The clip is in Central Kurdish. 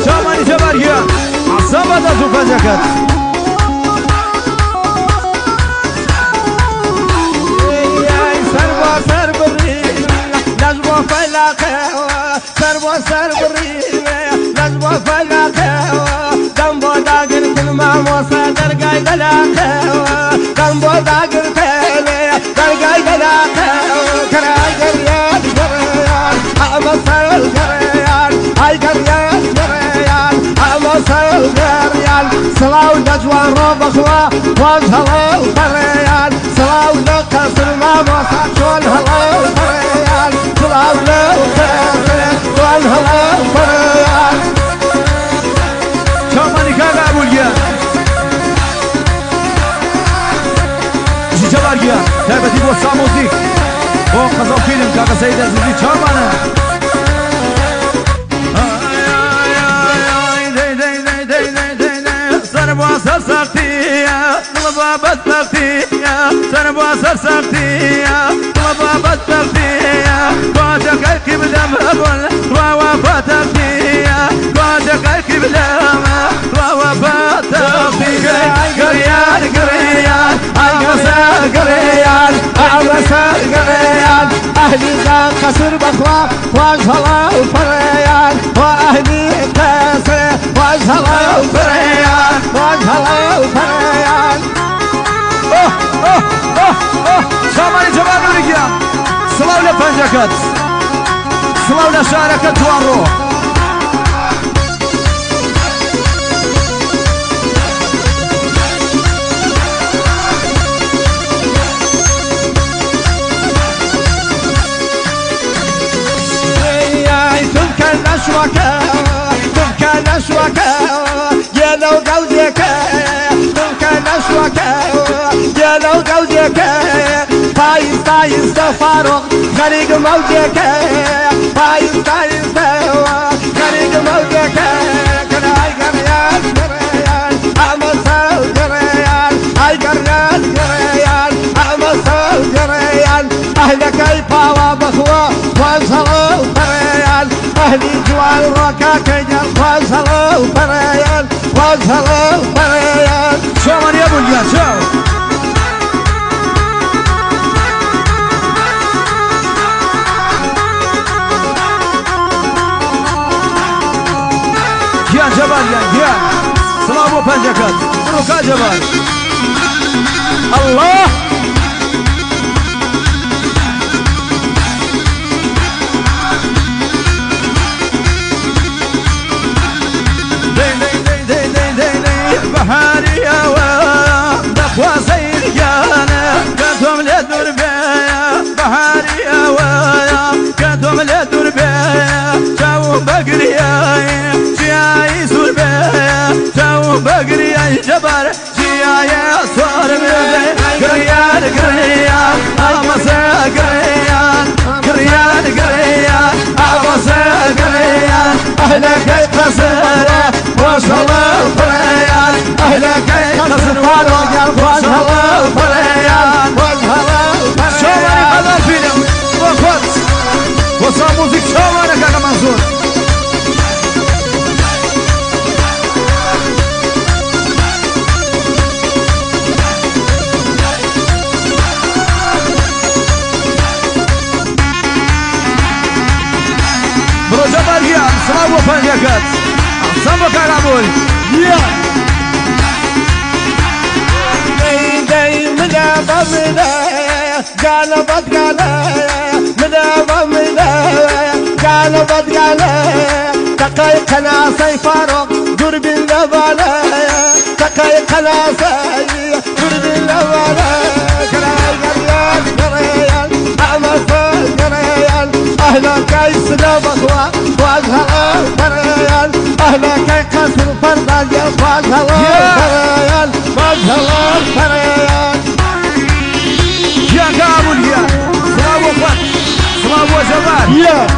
شامانی جبارگیان عصام بدل تو فنجکت سر با سر بری نجوا فلاقه سر با سر بری نجوا فلاقه دم با داگر کل ما موسى درگای دلاقه دم با داگر کل درگای دلاقه کرای گریان گریان امسال گریان ای گریان گریان امسال گریان سلاو نجوا رو بخوا وانهلا گریان سلاو نقصر ما موسى شون هلا گریان سلاو نقصر وانهلا گریان شامانی کاغا ابوالگیان جبارگیان تایبەتی بۆ سامۆزیک بۆ قەزە و فیلم کاکە سەید عەزیزی چاوانە سەر بۆ سەر سەختیە دڵ بە بەدبەختیە سەر بۆ سەر سەختیە دڵ بە بەدبەختیە کۆچەکەی قیبلەم هەبوون ڕاوە بەتەختیە کۆچەکەی قیبلەم ڕاوە بەتەختیە گەریان گەریان عمسال قريان عمسال قريان أهلي ذا قصر بخوا واجهلا وفريان وأهلي قصر واجهلا وفريان واجهلا وفريان شامانی جواب ابوالگیان سڵاو لە پەنجەکەت سڵاو لە شارەکەت جوان ڕۆ تبكى نشوكا يا لو قودك تبكى نشوكا يا لو قودك فايز فايز تفارق غريق موجك فايز فايز غريق موجك كراي قريان قريان عمسال قريان اي قريان قريان عمسال قريان اهلك اي باوا بخوا وانصلوا قريان أهلي جوال روكا كيجر وانصلوا قريان وانصلوا قريان شامانی ابوالگیان شو گیان جبارگیان گیان سڵاو بۆ پەنجەکەت بڕۆکا جەبار الله بهارية ودخوة سيريانة كنتم للدربية بهارية كنتم للدربية شاو بقرية شياي سربية شاو بقرية جبر شياي سربية قريان قريان أمسا قريان قريان قريان أمسا قريان أهلك قصيرة وصل الفريان أهلك قصر فاروق وصل الفريان وصل الفريان شواني قدر فيلم وقت وصل موزيك شواني كاكا منصور برو جبارگیان سلام و پنجەکەت عەسام بۆ کاکا ابوال قلبت تقاي قناصي فاروق درب اللبالة تقاي قناصي درب اللبالة قراي قريان قريان عمسال قريان أهلك يسنا بخوا واجهلا قريان أهلك يقصر فردان واجهلا قريان واجهلا قريان يا كابول يا سلام وفت سلام وجمال